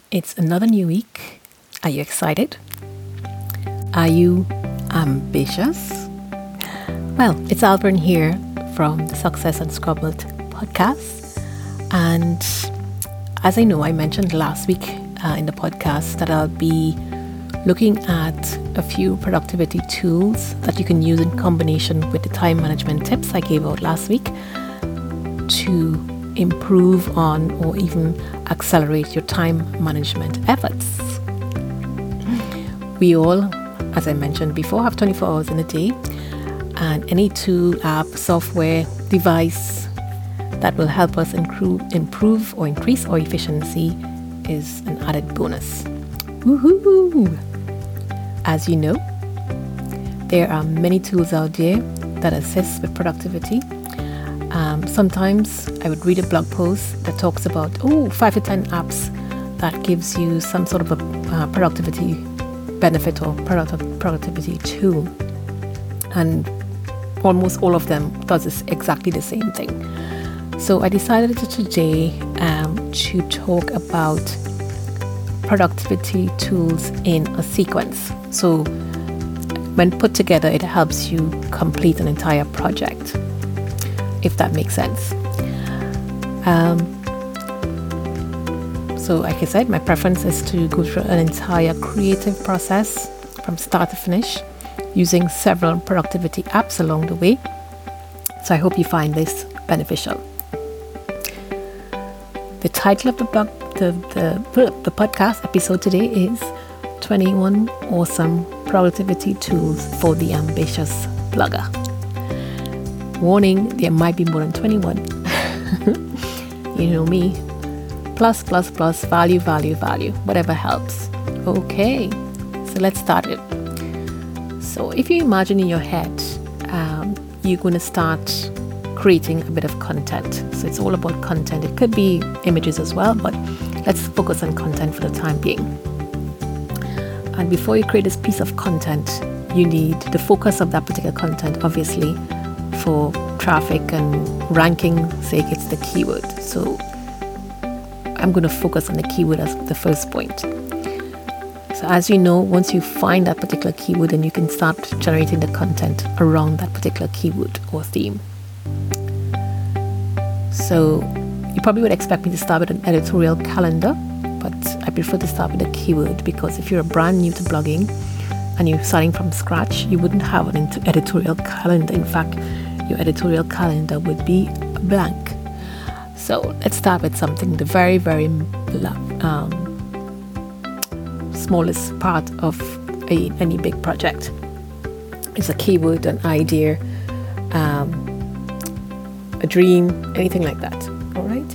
It's another new week. Are you excited? Are you ambitious? Well, it's Alvin here from the Success Unscrambled podcast. And as I know, I mentioned last week in the podcast that I'll be looking at a few productivity tools that you can use in combination with the time management tips I gave out last week to improve on or even accelerate your time management efforts. We all, as I mentioned before, have 24 hours in a day, and any tool, app, software, device that will help us improve or increase our efficiency is an added bonus. Woohoo! As you know, there are many tools out there that assist with productivity. Sometimes I would read a blog post that talks about 5 to 10 apps that gives you some sort of a productivity benefit or productivity tool, and almost all of them does exactly the same thing. So I decided today to talk about productivity tools in a sequence. So when put together, it helps you complete an entire project, if that makes sense. So like I said, my preference is to go through an entire creative process from start to finish using several productivity apps along the way. So I hope you find this beneficial. The title of the podcast episode today is 21 Awesome Productivity Tools for the Ambitious Blogger. Warning, there might be more than 21. You know me. Plus, value, whatever helps. Okay, so let's start it. So if you imagine in your head, you're going to start creating a bit of content. So it's all about content. It could be images as well, but let's focus on content for the time being. And before you create this piece of content, you need the focus of that particular content, obviously, for traffic and ranking sake, it's the keyword. So I'm going to focus on the keyword as the first point. So as you know, once you find that particular keyword, then you can start generating the content around that particular keyword or theme. So you probably would expect me to start with an editorial calendar, but I prefer to start with a keyword, because if you're brand new to blogging and you're starting from scratch, you wouldn't have an editorial calendar. In fact, your editorial calendar would be blank. So let's start with something, the very, very smallest part of any big project. It's a keyword, an idea, a dream, anything like that. All right.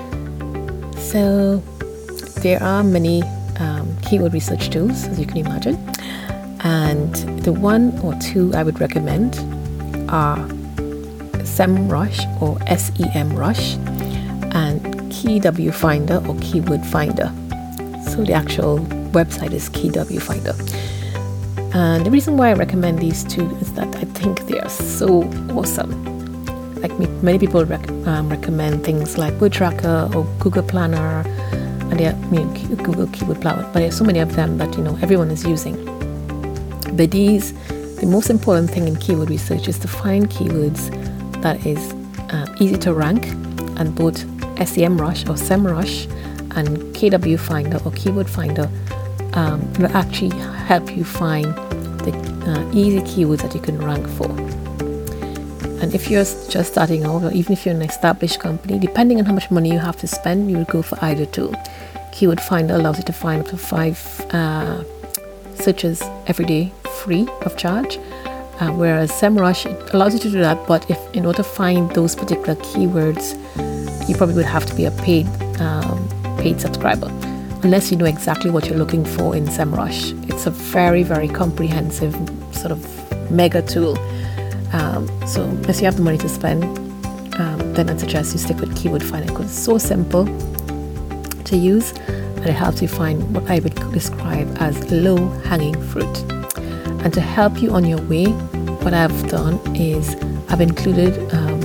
So there are many keyword research tools, as you can imagine, and the one or two I would recommend are SEMrush or SEMrush and Keyword Finder or Keyword Finder. So the actual website is Keyword Finder. And the reason why I recommend these two is that I think they are so awesome. Like many people recommend things like Wordtracker or Google Planner, and Google Keyword Planner, but there are so many of them that everyone is using. But the most important thing in keyword research is to find keywords that is easy to rank, and both SEMrush or SEMrush and Keyword Finder or Keyword Finder will actually help you find the easy keywords that you can rank for. And if you're just starting out, or even if you're an established company, depending on how much money you have to spend, you will go for either tool. Keyword Finder allows you to find up to 5 searches every day, free of charge. Whereas SEMrush, it allows you to do that, but if in order to find those particular keywords, you probably would have to be a paid subscriber, unless you know exactly what you're looking for in SEMrush. It's a very, very comprehensive sort of mega tool. So unless you have the money to spend, then I'd suggest you stick with Keyword Finder, because it's so simple to use and it helps you find what I would describe as low-hanging fruit. And to help you on your way, what I've done is I've included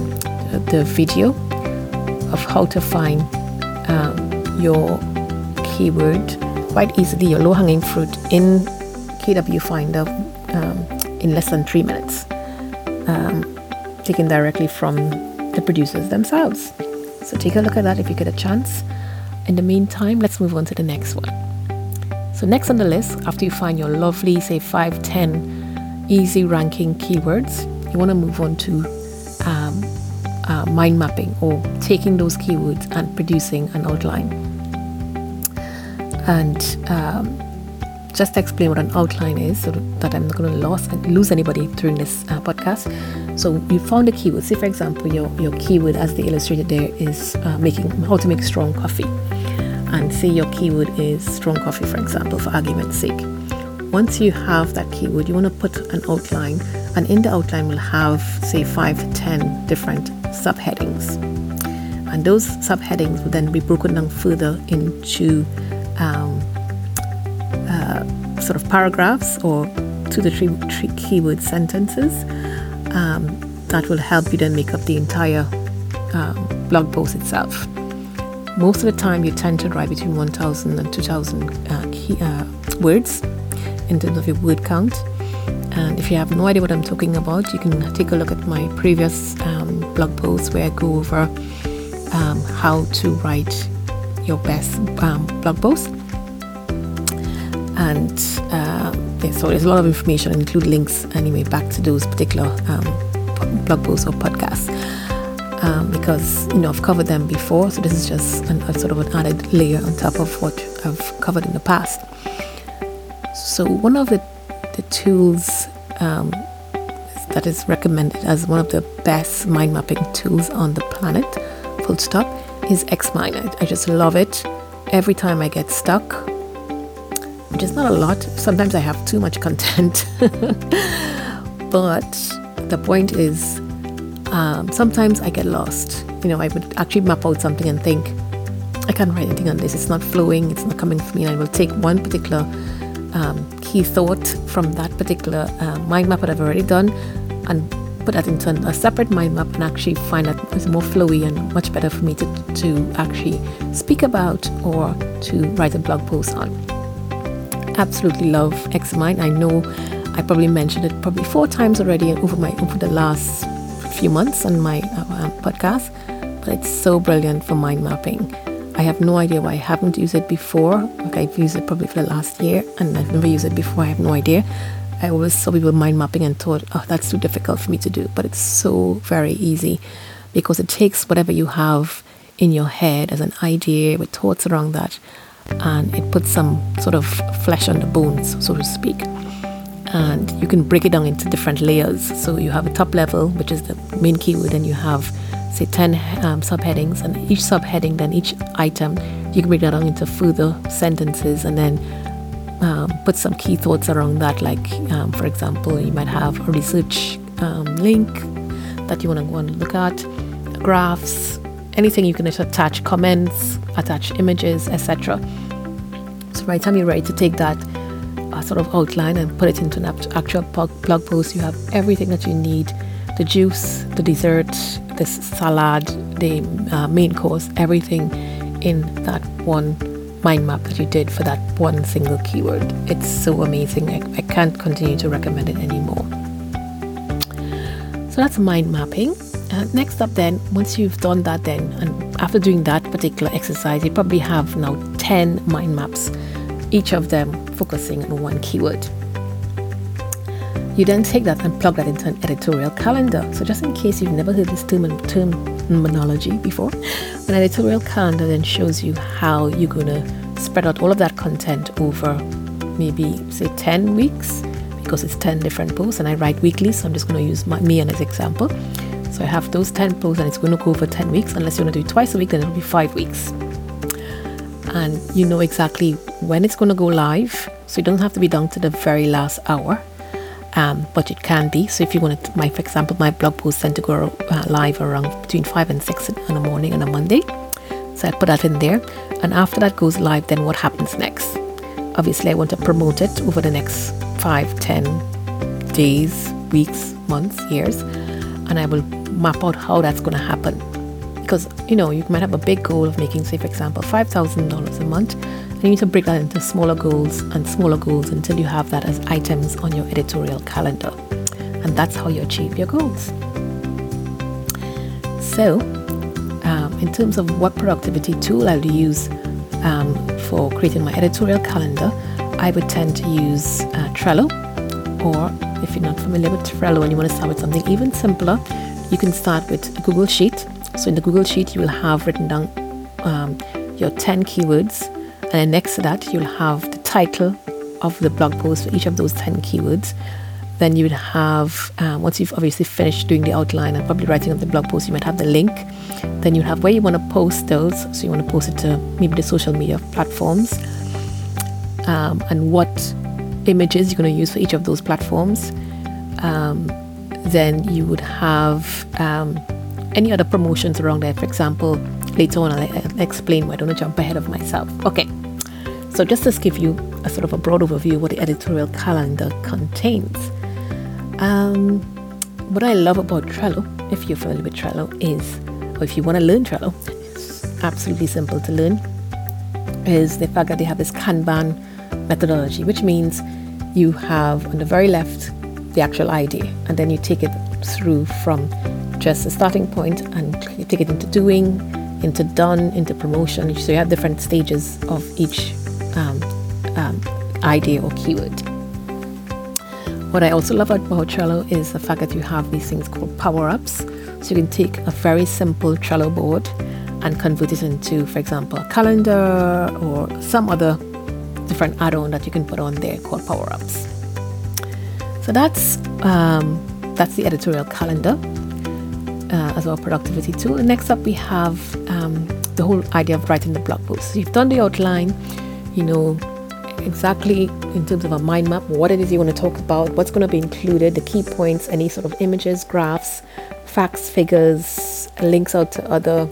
the video of how to find your keyword quite easily, your low-hanging fruit, in KW Finder in less than 3 minutes, taken directly from the producers themselves. So take a look at that if you get a chance. In the meantime, let's move on to the next one. So next on the list, after you find your lovely, say 5-10 easy ranking keywords, you want to move on to mind mapping, or taking those keywords and producing an outline. And just to explain what an outline is, so that I'm not going to lose anybody during this podcast. So you found a keyword. Say, for example, your keyword, as they illustrated there, is how to make strong coffee. And say your keyword is strong coffee, for example, for argument's sake. Once you have that keyword, you want to put an outline, and in the outline will have, say, 5 to 10 different subheadings. And those subheadings will then be broken down further into sort of paragraphs, or 2 to 3 keyword sentences that will help you then make up the entire blog post itself. Most of the time you tend to write between 1,000 and 2,000 words in terms of your word count. And if you have no idea what I'm talking about, you can take a look at my previous blog posts where I go over how to write your best blog post. And so there's a lot of information, include links anyway back to those particular blog posts or podcasts, because I've covered them before, so this is just a sort of an added layer on top of what I've covered in the past. So one of the tools that is recommended as one of the best mind mapping tools on the planet, full stop, is Xmind. I just love it. Every time I get stuck, which is not a lot, sometimes I have too much content, but the point is, sometimes I get lost. I would actually map out something and think, I can't write anything on this, it's not flowing, it's not coming to me, and I will take one particular key thought from that particular mind map that I've already done and put that into a separate mind map, and actually find that it's more flowy and much better for me to actually speak about or to write a blog post on. Absolutely love Xmind. I know I probably mentioned it probably 4 times already over the last few months on my podcast, but it's so brilliant for mind mapping. I have no idea why I haven't used it before. I've used it probably for the last year, and I've never used it before. I have no idea. I always saw people mind mapping and thought, that's too difficult for me to do. But it's so very easy, because it takes whatever you have in your head as an idea with thoughts around that, and it puts some sort of flesh on the bones, so to speak. And you can break it down into different layers. So you have a top level, which is the main keyword, and you have, say, 10 subheadings, and each subheading, then each item, you can break that down into further sentences, and then put some key thoughts around that. Like, for example, you might have a research link that you want to go and look at, graphs, anything you can attach, comments, attach images, etc. So by the time you're ready to take that sort of outline and put it into an actual blog post, you have everything that you need: the juice, the dessert, the salad, the main course, everything in that one mind map that you did for that one single keyword. It's so amazing. I can't continue to recommend it anymore. So that's mind mapping. Next up then, once you've done that then, and after doing that particular exercise, you probably have now 10 mind maps, each of them focusing on one keyword. You then take that and plug that into an editorial calendar. So just in case you've never heard this terminology before, an editorial calendar then shows you how you're going to spread out all of that content over maybe, say, 10 weeks, because it's 10 different posts, and I write weekly, so I'm just going to use me as an example. So I have those 10 posts, and it's going to go over 10 weeks. Unless you want to do it twice a week, then it'll be 5 weeks. And you know exactly when it's going to go live, so it doesn't have to be down to the very last hour, but it can be. So if you want to, for example, my blog posts tend to go live around between 5 and 6 in the morning on a Monday. So I put that in there. And after that goes live, then what happens next? Obviously, I want to promote it over the next 5, 10 days, weeks, months, years. And I will map out how that's going to happen. Because, you might have a big goal of making, say, for example, $5,000 a month, you need to break that into smaller goals and smaller goals until you have that as items on your editorial calendar. And that's how you achieve your goals. So, in terms of what productivity tool I'll use for creating my editorial calendar, I would tend to use Trello. Or if you're not familiar with Trello and you want to start with something even simpler, you can start with a Google Sheet. So in the Google Sheet, you will have written down your 10 keywords, and then next to that, you'll have the title of the blog post for each of those 10 keywords. Then you would have, once you've obviously finished doing the outline and probably writing up the blog post, you might have the link. Then you have where you want to post those. So you want to post it to maybe the social media platforms, and what images you're going to use for each of those platforms. Then you would have any other promotions around there. For example, later on I'll explain, I don't want to jump ahead of myself. Okay, so just to give you a sort of a broad overview of what the editorial calendar contains. What I love about Trello, if you're familiar with Trello, is, or if you want to learn Trello, it's absolutely simple to learn, is the fact that they have this Kanban methodology, which means you have on the very left the actual idea, and then you take it through from just a starting point, and you take it into doing, into done, into promotion. So you have different stages of each idea or keyword. What I also love about Trello is the fact that you have these things called power-ups. So you can take a very simple Trello board and convert it into, for example, a calendar or some other different add-on that you can put on there called power-ups. So that's the editorial calendar as our productivity tool. And next up, we have the whole idea of writing the blog post. So you've done the outline, you know exactly in terms of a mind map what it is you want to talk about, what's going to be included, the key points, any sort of images, graphs, facts, figures, links out to other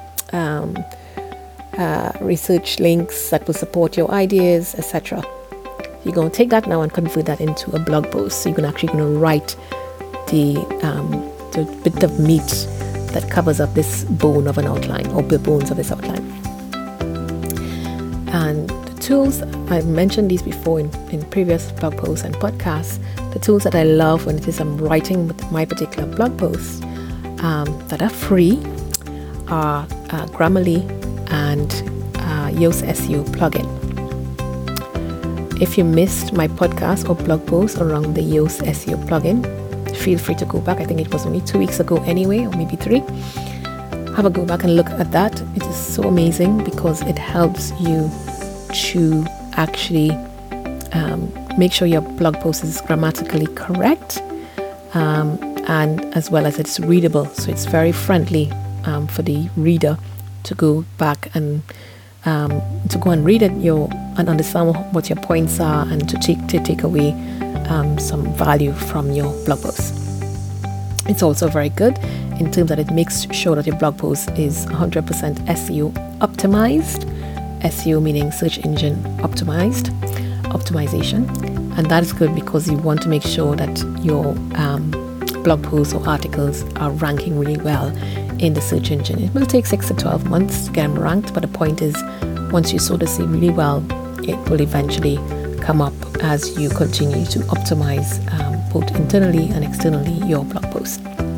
research links that will support your ideas, etc. You're going to take that now and convert that into a blog post. So you're actually going to write the bit of meat that covers up this bone of an outline, or the bones of this outline. And the tools, I've mentioned these before in previous blog posts and podcasts, the tools that I love when it is I'm writing with my particular blog posts that are free are Grammarly and Yoast SEO plugin. If you missed my podcast or blog post around the Yoast SEO plugin, feel free to go back. I think it was only 2 weeks ago anyway, or maybe 3. Have a go back and look at that. It is so amazing because it helps you to actually make sure your blog post is grammatically correct, and as well as it's readable. So it's very friendly for the reader to go back and read it and understand what your points are, and to take away some value from your blog post. It's also very good in terms that it makes sure that your blog post is 100% SEO optimized. SEO meaning search engine optimization, and that is good because you want to make sure that your blog posts or articles are ranking really well in the search engine. It will take 6 to 12 months to get them ranked, but the point is, once you sow the seed really well, it will eventually come up as you continue to optimize both internally and externally your blog post.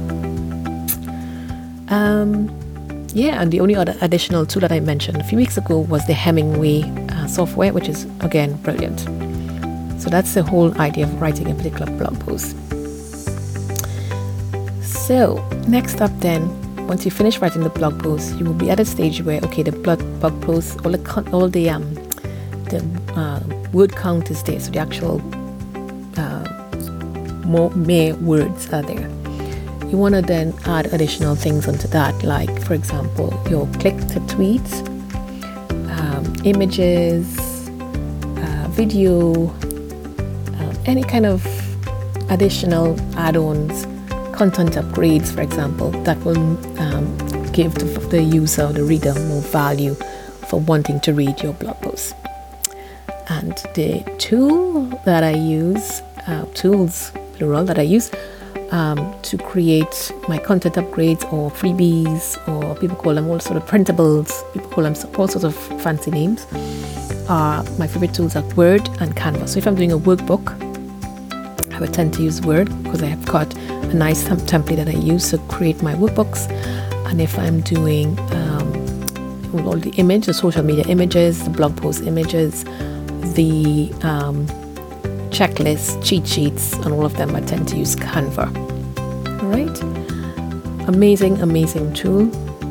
And the only other additional tool that I mentioned a few weeks ago was the Hemingway software, which is again brilliant. So that's the whole idea of writing a particular blog post. So next up then, once you finish writing the blog post, you will be at a stage where, okay, the blog post, all the word count is there, so the actual more words are there. You want to then add additional things onto that, like for example your click to tweet, images, video, any kind of additional add-ons, content upgrades, for example, that will give the user, the reader, more value for wanting to read your blog post. And the tool that I use, tools plural that I use to create my content upgrades or freebies, or people call them all sort of printables, people call them all sorts of fancy names, my favorite tools are Word and Canva. So if I'm doing a workbook, I would tend to use Word because I have got a nice template that I use to create my workbooks. And if I'm doing all the social media images, the blog post images, the checklists, cheat sheets, and all of them, I tend to use Canva. All right, amazing tool.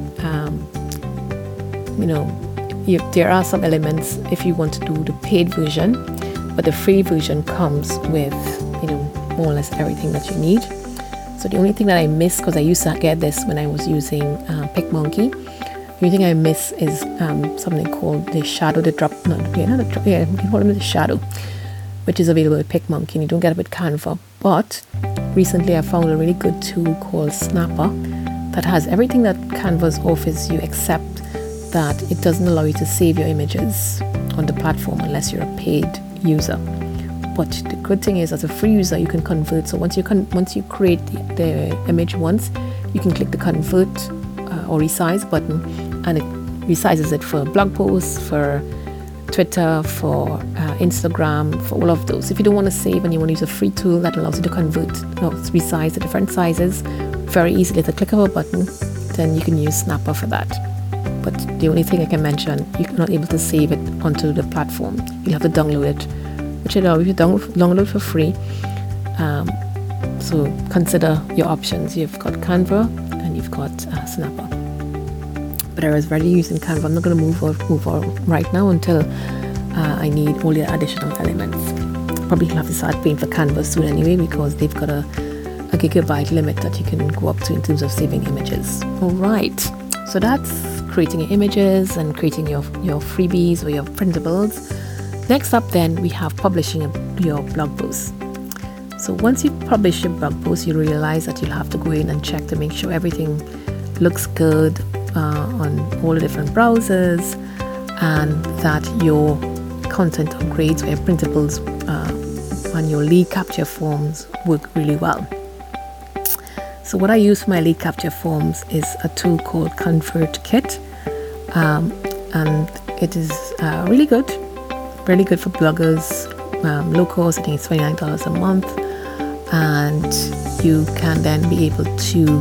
There are some elements if you want to do the paid version, but the free version comes with more or less everything that you need. So the only thing that I miss, because I used to get this when I was using PicMonkey, the only thing I miss is something called the shadow, you can call it the shadow, which is available with PicMonkey, and you don't get it with Canva. But recently I found a really good tool called Snapper that has everything that Canva's offers you, except that it doesn't allow you to save your images on the platform unless you're a paid user. But the good thing is, as a free user, you can convert. So once you create the image once, you can click the convert or resize button, and it resizes it for blog posts, for Twitter, for Instagram, for all of those. If you don't want to save and you want to use a free tool that allows you to convert, resize the different sizes very easily at the click of a button, then you can use Snapper for that. But the only thing I can mention, you're not able to save it onto the platform. You'll have to download it, which allows you to download for free. So consider your options. You've got Canva and you've got Snapper. But I was already using Canva. I'm not going to move on right now until I need all the additional elements. Probably have to start paying for Canva soon anyway, because they've got a gigabyte limit that you can go up to in terms of saving images. All right, so that's creating your images and creating your freebies or your printables. Next up then, we have publishing your blog post. So once you publish your blog post, you realize that you'll have to go in and check to make sure everything looks good on all the different browsers, and that your content upgrades or your printables and your lead capture forms work really well. So what I use for my lead capture forms is a tool called ConvertKit, and it is really good for bloggers, low cost. I think it's $29 a month, and you can then be able to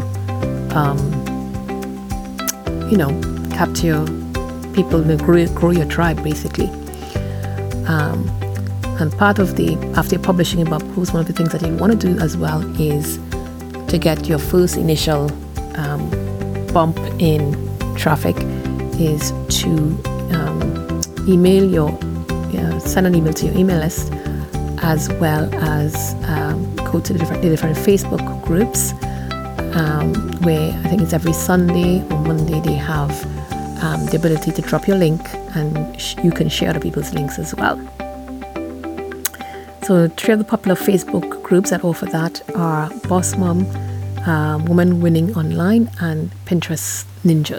capture people, grow your tribe basically. And part of after publishing a blog post, one of the things that you want to do as well is to get your first initial bump in traffic is to send an email to your email list, as well as go to the different Facebook groups, where I think it's every Sunday or Monday they have the ability to drop your link, and you can share other people's links as well. So 3 of the popular Facebook groups that offer that are Boss Mom, Woman Winning Online, and Pinterest Ninja.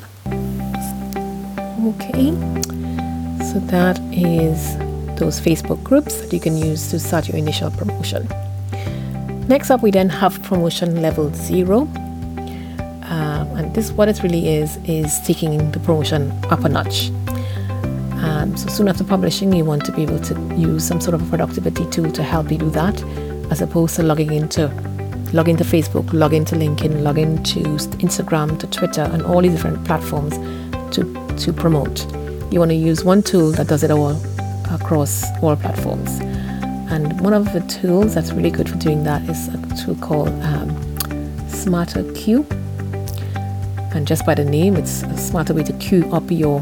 Okay, so that is those Facebook groups that you can use to start your initial promotion. Next up, we then have promotion level 0. And this, what it really is taking the promotion up a notch. So soon after publishing, you want to be able to use some sort of a productivity tool to help you do that, as opposed to log into Facebook, log into LinkedIn, log into Instagram, to Twitter, and all these different platforms to promote. You want to use one tool that does it all across all platforms. And one of the tools that's really good for doing that is a tool called SmarterQueue. And just by the name, it's a smarter way to queue up your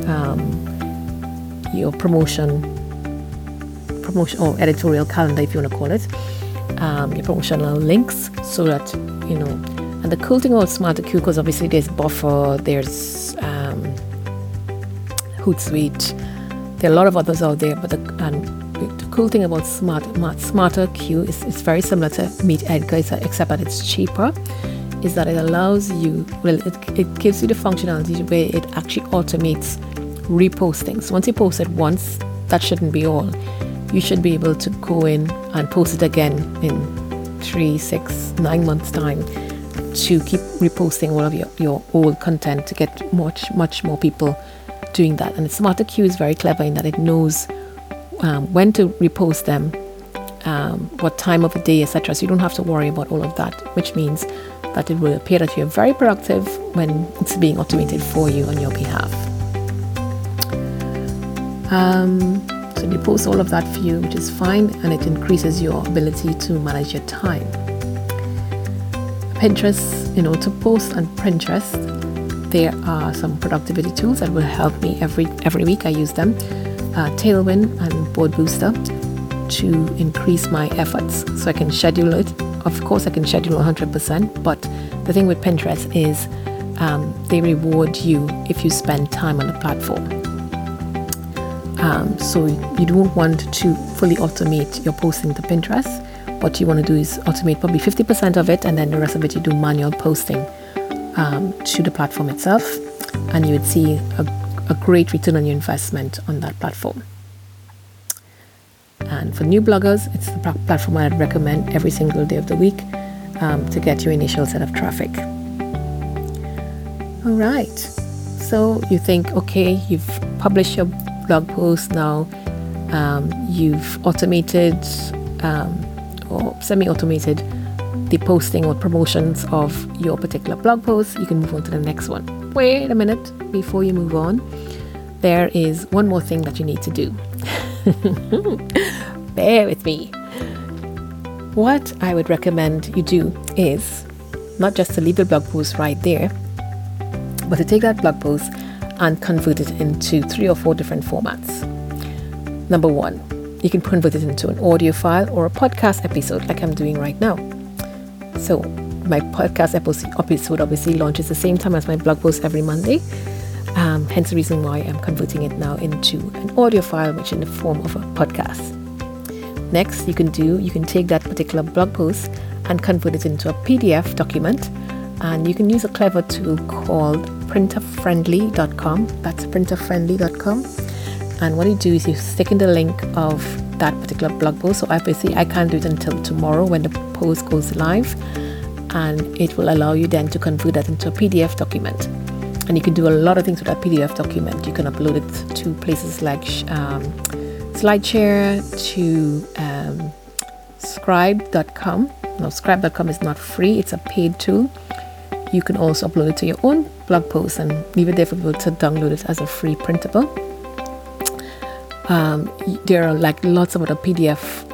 promotion or editorial calendar, if you want to call it, your promotional links, so that And the cool thing about SmarterQueue, because obviously there's Buffer, there's Hootsuite, there are a lot of others out there, but the cool thing about SmarterQueue is it's very similar to Meet Edgar, except that it's cheaper. Is that it allows you, it gives you the functionality where it actually automates reposting. So once you post it once, that shouldn't be all. You should be able to go in and post it again in 3, 6, 9 months time to keep reposting all of your old content to get much more people doing that. And SmarterQueue is very clever in that it knows when to repost them, what time of the day, etc. So you don't have to worry about all of that, which means that it will appear that you're very productive when it's being automated for you on your behalf. So they post all of that for you, which is fine, and it increases your ability to manage your time. Pinterest, to post on Pinterest, there are some productivity tools that will help me every week. I use them, Tailwind and Board Booster, to increase my efforts, so I can schedule it. Of course, I can schedule 100%, but the thing with Pinterest is they reward you if you spend time on the platform. So you don't want to fully automate your posting to Pinterest. What you want to do is automate probably 50% of it, and then the rest of it you do manual posting to the platform itself, and you would see a great return on your investment on that platform. And for new bloggers, it's the platform I'd recommend every single day of the week to get your initial set of traffic. All right. So you think, okay, you've published your blog post now, you've automated or semi-automated the posting or promotions of your particular blog post. You can move on to the next one. Wait a minute before you move on. There is one more thing that you need to do. Bear with me. What I would recommend you do is not just to leave the blog post right there, but to take that blog post and convert it into 3 or 4 different formats. Number 1, you can convert it into an audio file or a podcast episode like I'm doing right now. So my podcast episode obviously launches the same time as my blog post every Monday. Hence the reason why I'm converting it now into an audio file, which in the form of a podcast. Next, you can take that particular blog post and convert it into a PDF document, and you can use a clever tool called printerfriendly.com. That's printerfriendly.com. And what you do is you stick in the link of that particular blog post. So obviously I can't do it until tomorrow when the post goes live, and it will allow you then to convert that into a PDF document. And you can do a lot of things with that PDF document. You can upload it to places like SlideShare, to Scribe.com. No, Scribe.com is not free. It's a paid tool. You can also upload it to your own blog post and leave it there for people to download it as a free printable. There are like lots of other PDF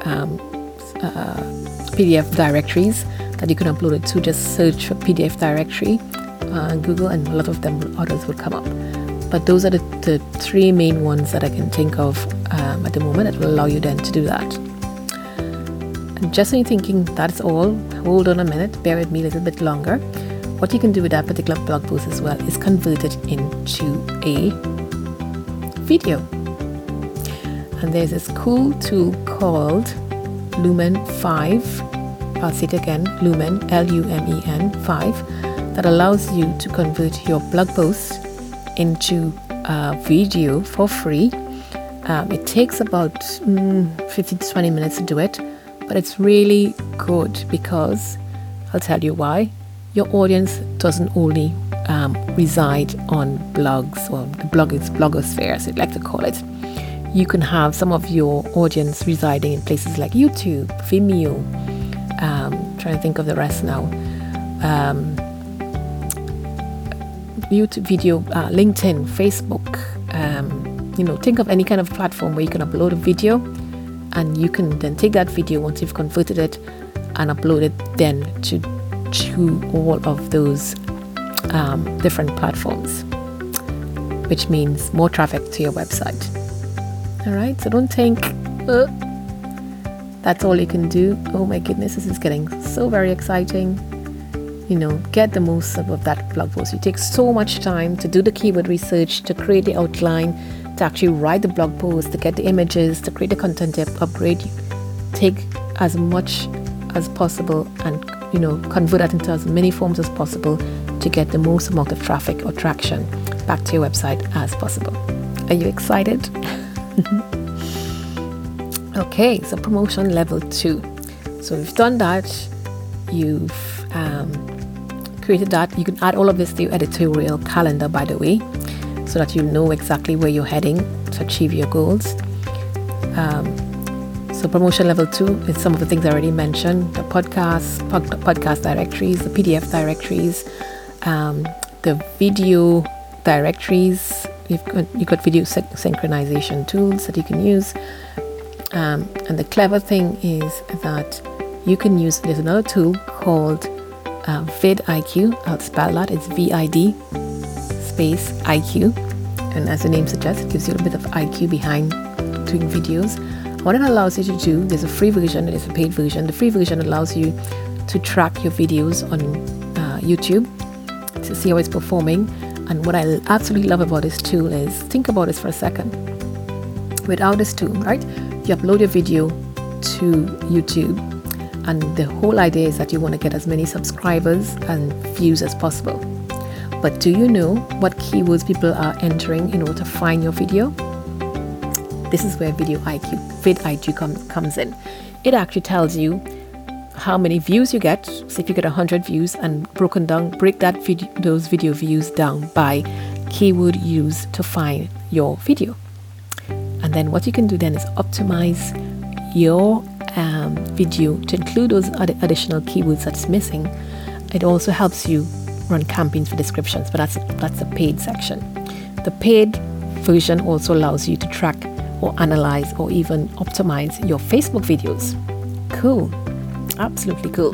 directories that you can upload it to. Just search for PDF directory on Google, and a lot of them, others will come up. But those are the 3 main ones that I can think of at the moment that will allow you then to do that. And just when you're thinking that's all, hold on a minute, bear with me a little bit longer. What you can do with that particular blog post as well is convert it into a video. And there's this cool tool called Lumen 5. I'll say it again, Lumen, Lumen 5, that allows you to convert your blog post into a video for free. It takes about 15 to 20 minutes to do it, but it's really good because I'll tell you why. Your audience doesn't only reside on blogs, or the blogosphere as I'd like to call it. You can have some of your audience residing in places like YouTube, Vimeo, trying to think of the rest now, YouTube video, LinkedIn, Facebook, think of any kind of platform where you can upload a video, and you can then take that video once you've converted it and upload it then to all of those different platforms, which means more traffic to your website. All right, so don't think that's all you can do. Oh my goodness, this is getting so very exciting. Get the most of that blog post. You take so much time to do the keyword research, to create the outline, to actually write the blog post, to get the images, to create the content upgrade. Take as much as possible and convert that into as many forms as possible to get the most amount of traffic or traction back to your website as possible. Are you excited? Okay, so promotion level 2. So we've done that. You've created that. You can add all of this to your editorial calendar, by the way. so that you know exactly where you're heading to achieve your goals. So promotion level 2 is some of the things I already mentioned: the podcast directories, the PDF directories, the video directories. You've got video synchronization tools that you can use. And the clever thing is that you can use, there's another tool called vidIQ. I'll spell that. It's VID space IQ. And as the name suggests, it gives you a bit of IQ behind doing videos. What it allows you to do, there's a free version, there's a paid version. The free version allows you to track your videos on YouTube to see how it's performing. And what I absolutely love about this tool is, think about this for a second. Without this tool, right, you upload your video to YouTube, and the whole idea is that you want to get as many subscribers and views as possible. But do you know what keywords people are entering in order to find your video? This is where vidIQ comes in. It actually tells you how many views you get. So if you get 100 views, and break those video views down by keyword used to find your video. And then what you can do then is optimize your video to include those additional keywords that's missing. It also helps you run campaigns for descriptions, but that's the paid section. The paid version also allows you to track or analyze or even optimize your Facebook videos. Cool. Absolutely cool.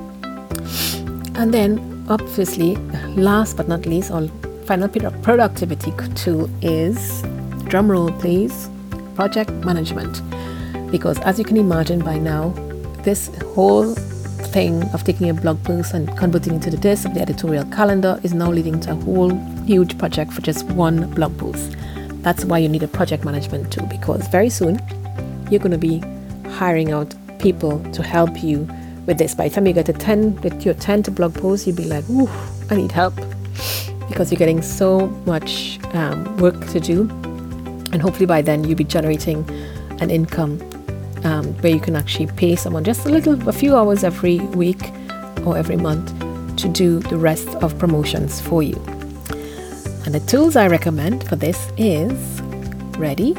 And then obviously, last but not least, our final productivity tool is, drum roll please, project management. Because as you can imagine by now, this whole thing of taking a blog post and converting it to this of the editorial calendar is now leading to a whole huge project for just one blog post. That's why you need a project management tool, because very soon you're going to be hiring out people to help you with this. By the time you get to 10 with your 10th blog post, you'll be like, ooh, I need help, because you're getting so much work to do. And hopefully by then you'll be generating an income where you can actually pay someone just a few hours every week or every month to do the rest of promotions for you. And the tools I recommend for this is Ready,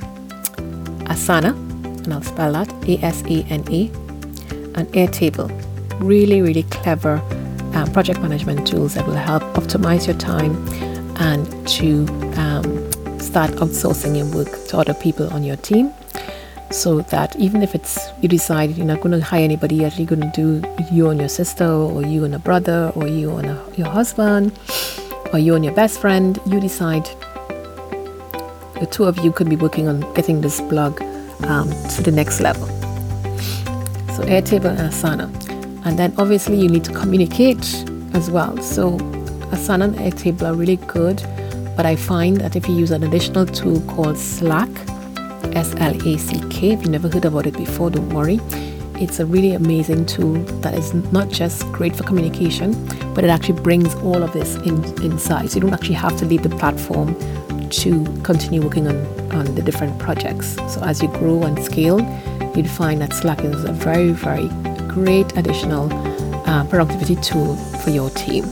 Asana, and I'll spell that ASANA, and Airtable. Really, really clever project management tools that will help optimize your time and to start outsourcing your work to other people on your team, so that even if you decide you're not going to hire anybody, you're actually going to do you and your sister, or you and a brother, or you and your husband, or you and your best friend, you decide the two of you could be working on getting this blog to the next level. So Airtable and Asana. And then obviously you need to communicate as well. So Asana and Airtable are really good, but I find that if you use an additional tool called Slack, SLACK, if you've never heard about it before, don't worry. It's a really amazing tool that is not just great for communication, but it actually brings all of this inside. So you don't actually have to leave the platform to continue working on the different projects. So as you grow and scale, you'd find that Slack is a very, very great additional productivity tool for your team.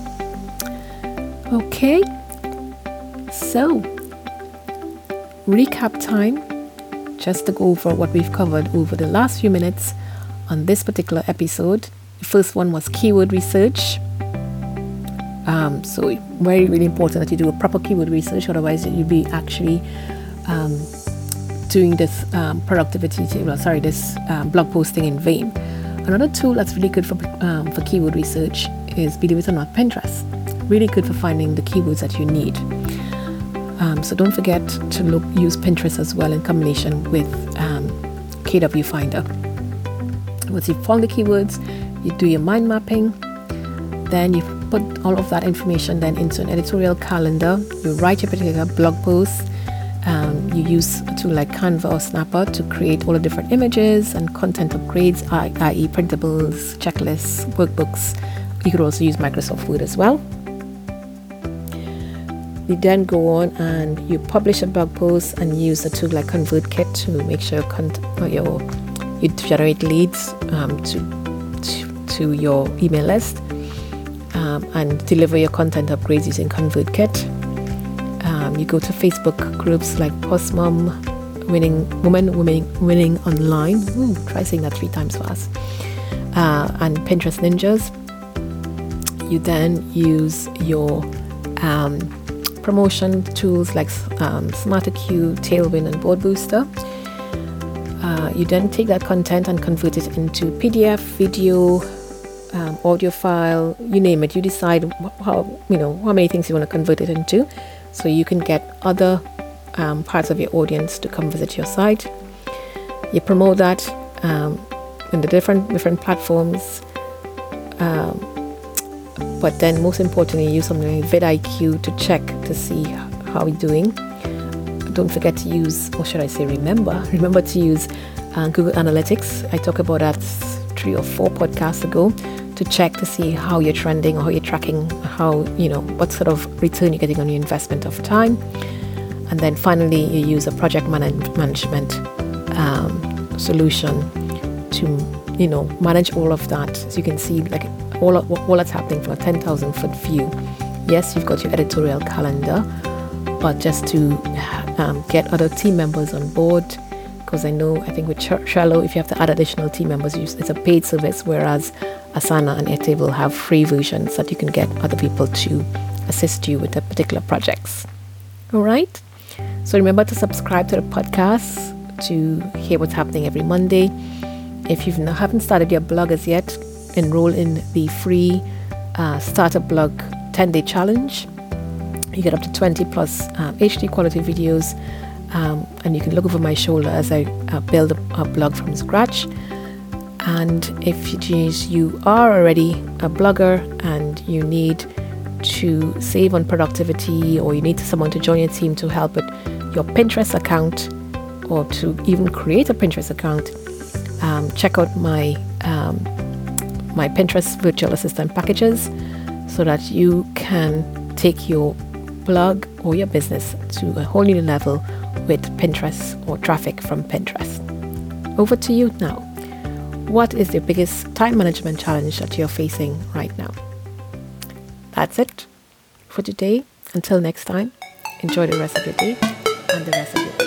Okay, so recap time, just to go over what we've covered over the last few minutes on this particular episode. The first one was keyword research. So very, really important that you do a proper keyword research, otherwise you'll be actually doing this this blog posting in vain. Another tool that's really good for keyword research is, believe it or not, Pinterest. Really good for finding the keywords that you need. So don't forget to use Pinterest as well in combination with KW Finder. Once you've found the keywords, you do your mind mapping, then you put all of that information then into an editorial calendar. You write your particular blog post. You use a tool like Canva or Snapper to create all the different images and content upgrades, i.e. printables, checklists, workbooks. You could also use Microsoft Word as well. You then go on and you publish a blog post and use a tool like ConvertKit to make sure you generate leads to your email list, and deliver your content upgrades using ConvertKit. You go to Facebook groups like Boss Mom, Women Winning Online. Try saying that 3 times fast. And Pinterest Ninjas. You then use your promotion tools like SmarterQ, Tailwind, and Board Booster. You then take that content and convert it into PDF, video, audio file, you name it. You decide how many things you want to convert it into, so you can get other parts of your audience to come visit your site. You promote that in the different platforms, but then most importantly, use something like vidIQ to check to see how you're doing. Don't forget to use, or should I say remember to use Google Analytics. I talked about that 3 or 4 podcasts ago, to check to see how you're trending or how you're tracking, how, what sort of return you're getting on your investment of time. And then finally, you use a project management solution to, manage all of that. So you can see like all that's happening from a 10,000 foot view. Yes, you've got your editorial calendar, but just to get other team members on board, because I think with Trello, if you have to add additional team members, it's a paid service, whereas Asana and Airtable have free versions that you can get other people to assist you with the particular projects. All right. So remember to subscribe to the podcast to hear what's happening every Monday. If you haven't started your blog as yet, enroll in the free Starter Blog 10-day challenge. You get up to 20 plus HD quality videos, and you can look over my shoulder as I build a blog from scratch. And if you are already a blogger and you need to save on productivity, or you need someone to join your team to help with your Pinterest account, or to even create a Pinterest account, check out my Pinterest virtual assistant packages, so that you can take your blog or your business to a whole new level with Pinterest or traffic from Pinterest. Over to you now. What is the biggest time management challenge that you're facing right now? That's it for today. Until next time, enjoy the rest of your day and the rest of your